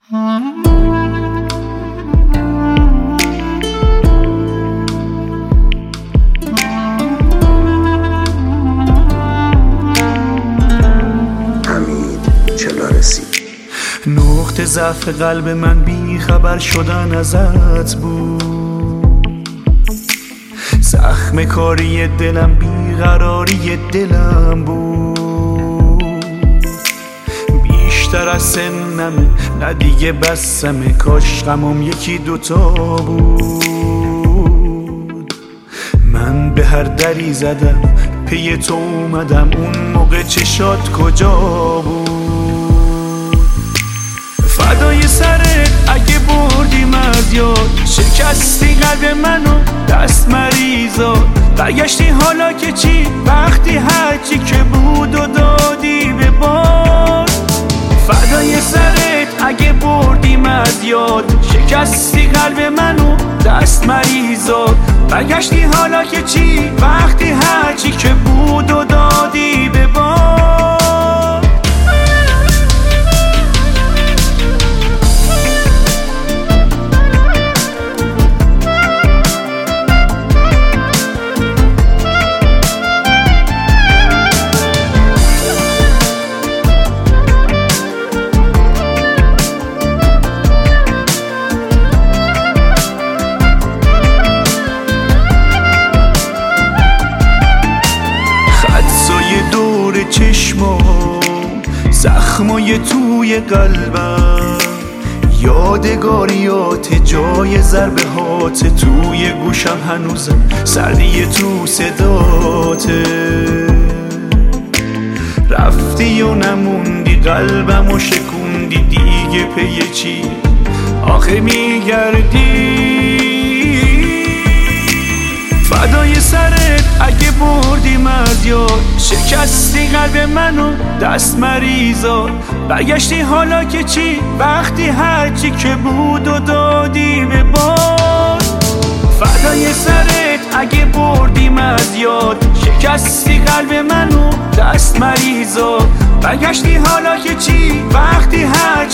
نقطه ضعف قلب من بی خبر شدن ازت بود، زخم کاری دلم بیقراری دلم بود. بیشتر از سنمه نه دیگه بسمه، کاش غمم یکی دوتا بود. من به هر دری زدم پی تو اومدم، اون موقع چشات کجا بود؟ فدای سرت اگه بردیم از یاد، شکستی قلب منو دست مریضات. برگشتی حالا که چی؟ وقتی هرچی که بود و دادی به باد. فدای سرت اگه بردیم از یاد، شکستی قلب منو دست مریضات. برگشتی حالا که چی؟ وقتی هرچی که بود و دادی به باد. چشمم زخمای توی قلبم، یادگاریات جای ضربه هات. توی گوشم هنوزم سردی تو صداته. رفتی و نموندی قلبم و شکوندی، دیگه پی چی آخه میگردی؟ فدای سرت اگه بردیم از یاد، شکستی قلب منو دست مریضات. برگشتی حالا که چی؟ وقتی هرچی که بود و دادی به باد. فدای سرت اگه بردیم از یاد، شکستی قلب منو دست مریضات. برگشتی حالا که چی؟ وقتی